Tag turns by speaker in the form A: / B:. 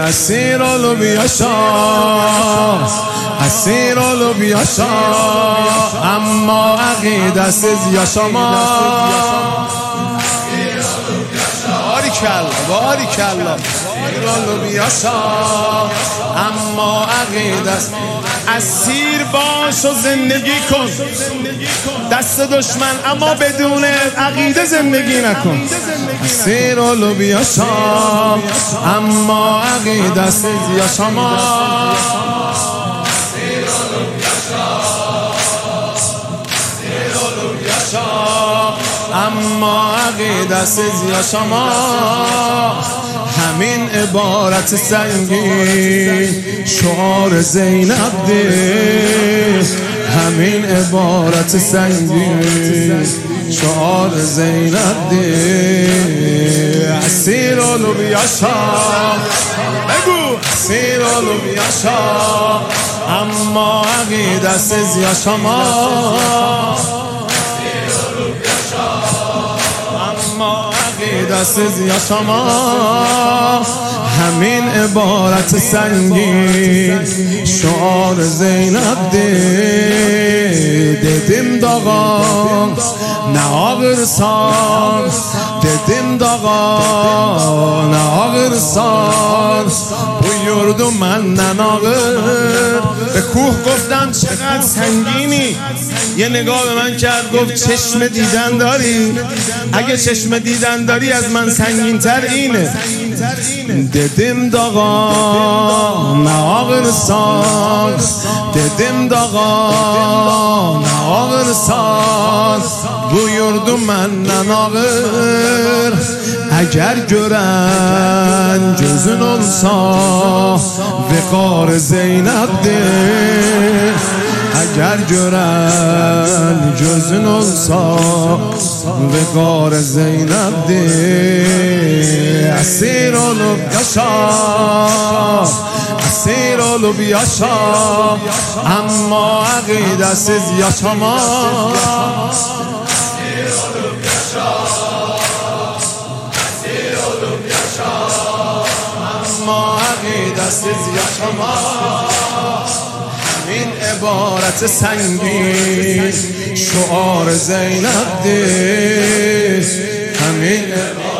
A: اسیر لوبیاشا اسیر لوبیاشا اما عقیده زیاشما باریکلا لوبیاشا اما عقیده اسیر باش و زندگی کن دست دشمن اما بدون عقیده زندگی نکن اسیر لوبیاشا اما عقیده زیاشما اما عقیده زیاشما همین عبارت سنگین شعار زینب ده همین عبارت سنگین شعار زینب ده اسیر لوبیاشا بگو اسیر لوبیاشا اما عقیده زیاشما دست زیاشما همین عبارت سنگین شعار زینب dedim dağa ne ağırsan dedim dağa ne ağırsan buyurdu menden ağır به کوه گفتم چقدر سنگینی یه نگاه به من کرد گفت چشم دیدن داری اگه چشم دیدن داری از من سنگین تر اینه dedim dağa ne ağırsan dedim dağa ne ağırsan buyurdu menden ağır eğer gören gözün olsa vekar Zeynep'dir eğer gören gözün olsa vekar Zeynep'dir esir olup yaşa esir olup yaşa ama akidesiz yaşama esir olup yaşa esir olup yaşa ama akidesiz yaşama این عبارت سنگین شعار زینب ده همین